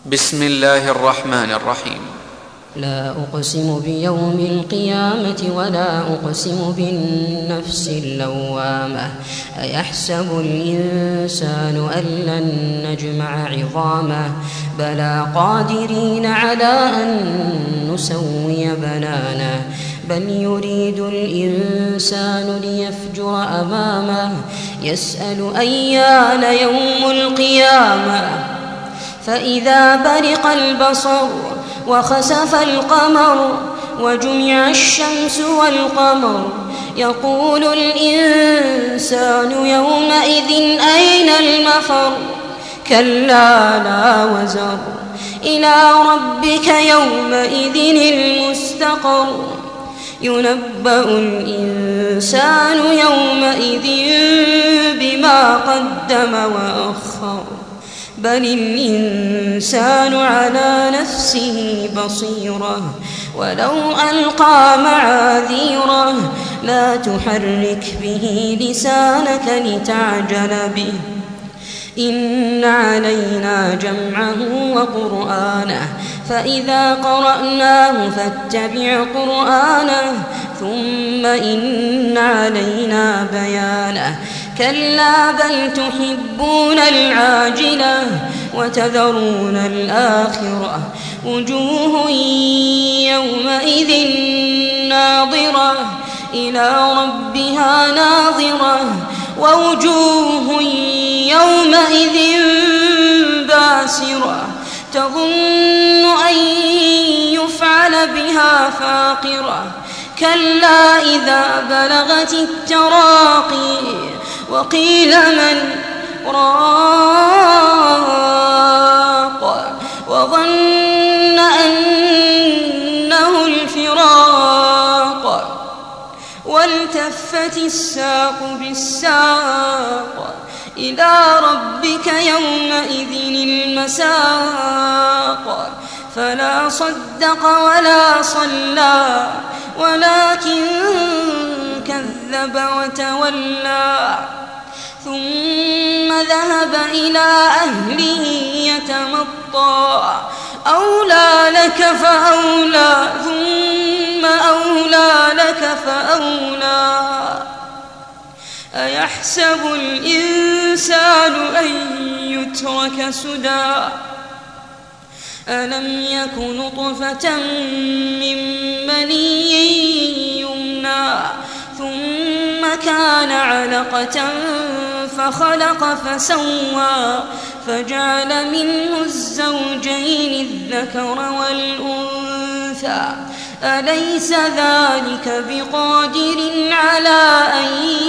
بسم الله الرحمن الرحيم. لا أقسم بيوم القيامة ولا أقسم بالنفس اللوامة. أيحسب الإنسان أن لن نجمع عظامه بلى قادرين على أن نسوي بنانه بل يريد الإنسان ليفجر أمامه يسأل أيان يوم القيامة فإذا برق البصر وخسف القمر وجمع الشمس والقمر يقول الإنسان يومئذ أين المفر كلا لا وزر إلى ربك يومئذ المستقر ينبأ الإنسان يومئذ بما قدم وأخر بل الإنسان على نفسه بصيرة ولو ألقى معاذيره لا تحرك به لسانك لتعجل به إن علينا جمعه وقرآنه فإذا قرأناه فاتبع قرآنه ثم إن علينا بيانه كلا بل تحبون العاجلة وتذرون الآخرة وجوه يومئذ ناظرة إلى ربها ناظرة ووجوه يومئذ باسرة تظن أن يفعل بها فاقرة كلا إذا بلغت التراقي وقيل من راق وظن أنه الفراق والتفت الساق بالساق إلى ربك يومئذ المساق فلا صدق ولا صلى ولكن كذب وتولى ثم ذهب إلى أهله يتمطى أولى لك فأولى ثم أولى لك فأولى أيحسب الإنسان أن يترك سدى ألم يك نطفة من مني يمنى ثم كان علقة فخلق فسوى فجعل منه الزوجين الذكر والأنثى أليس ذلك بقادر على أن